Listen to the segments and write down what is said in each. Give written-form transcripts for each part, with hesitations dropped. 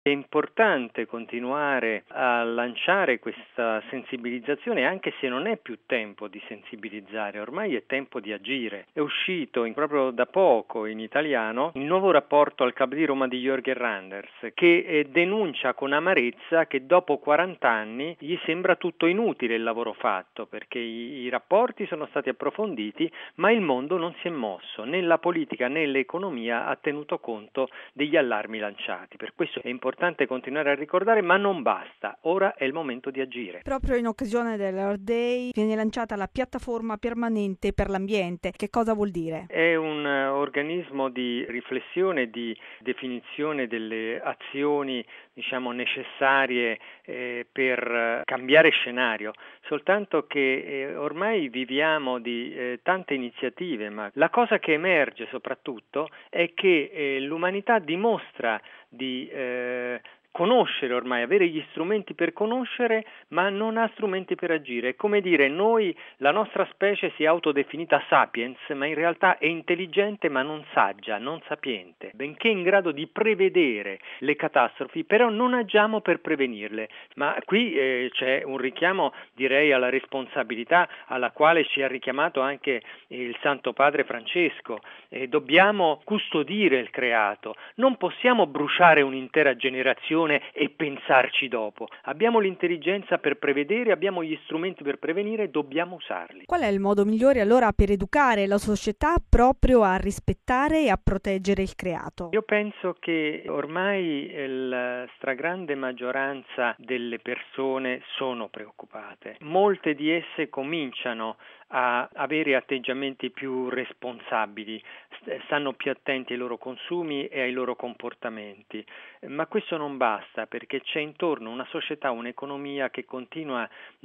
È importante continuare a lanciare questa sensibilizzazione, anche se non è più tempo di sensibilizzare, ormai è tempo di agire. È uscito proprio da poco in italiano il nuovo rapporto al Club di Roma di Jürgen Randers, che denuncia con amarezza che dopo 40 anni gli sembra tutto inutile il lavoro fatto, perché i rapporti sono stati approfonditi, ma il mondo non si è mosso, né la politica né l'economia ha tenuto conto degli allarmi lanciati. Per questo è importante continuare a ricordare, ma non basta. Ora è il momento di agire. Proprio in occasione dell'Earth Day viene lanciata la piattaforma permanente per l'ambiente. Che cosa vuol dire? È un organismo di riflessione, di definizione delle azioni, necessarie per cambiare scenario. Soltanto che ormai viviamo di tante iniziative, ma la cosa che emerge soprattutto è che l'umanità dimostra di conoscere ormai, avere gli strumenti per conoscere, ma non ha strumenti per agire. È come dire, la nostra specie si è autodefinita sapiens, ma in realtà è intelligente ma non saggia, non sapiente. Benché in grado di prevedere le catastrofi, però non agiamo per prevenirle. Ma qui c'è un richiamo, direi, alla responsabilità alla quale ci ha richiamato anche il Santo Padre Francesco. Dobbiamo custodire il creato, non possiamo bruciare un'intera generazione e pensarci dopo. Abbiamo l'intelligenza per prevedere, abbiamo gli strumenti per prevenire, dobbiamo usarli. Qual è il modo migliore allora per educare la società proprio a rispettare e a proteggere il creato? Io penso che ormai la stragrande maggioranza delle persone sono preoccupate. Molte di esse cominciano a avere atteggiamenti più responsabili, stanno più attenti ai loro consumi e ai loro comportamenti, ma questo non basta, perché c'è intorno una società, un'economia che continua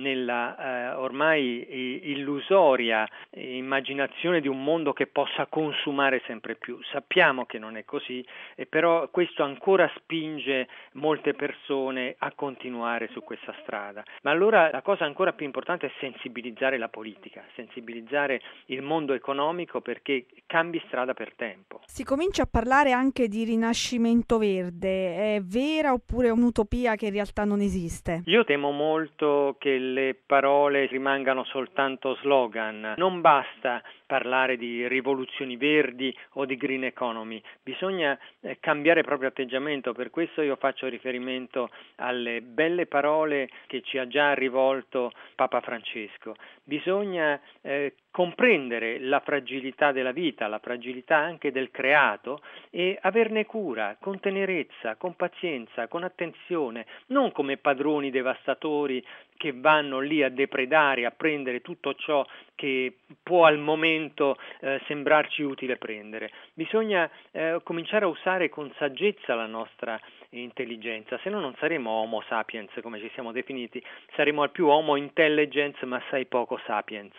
nella ormai illusoria immaginazione di un mondo che possa consumare sempre più. Sappiamo che non è così, però questo ancora spinge molte persone a continuare su questa strada. Ma allora la cosa ancora più importante è sensibilizzare la politica, sensibilizzare il mondo economico perché cambi strada per tempo. Si comincia a parlare anche di rinascimento verde. È vera oppure è un'utopia che in realtà non esiste? Io temo molto che le parole rimangano soltanto slogan. Non basta parlare di rivoluzioni verdi o di green economy, bisogna cambiare proprio atteggiamento. Per questo io faccio riferimento alle belle parole che ci ha già rivolto Papa Francesco. Bisogna comprendere la fragilità della vita, la fragilità anche del creato e averne cura, con tenerezza, con pazienza, con attenzione, non come padroni devastatori che vanno lì a depredare, a prendere tutto ciò che può al momento sembrarci utile prendere. Bisogna cominciare a usare con saggezza la nostra intelligenza, se no non saremo Homo sapiens come ci siamo definiti, saremo al più Homo intelligence ma assai poco sapiens.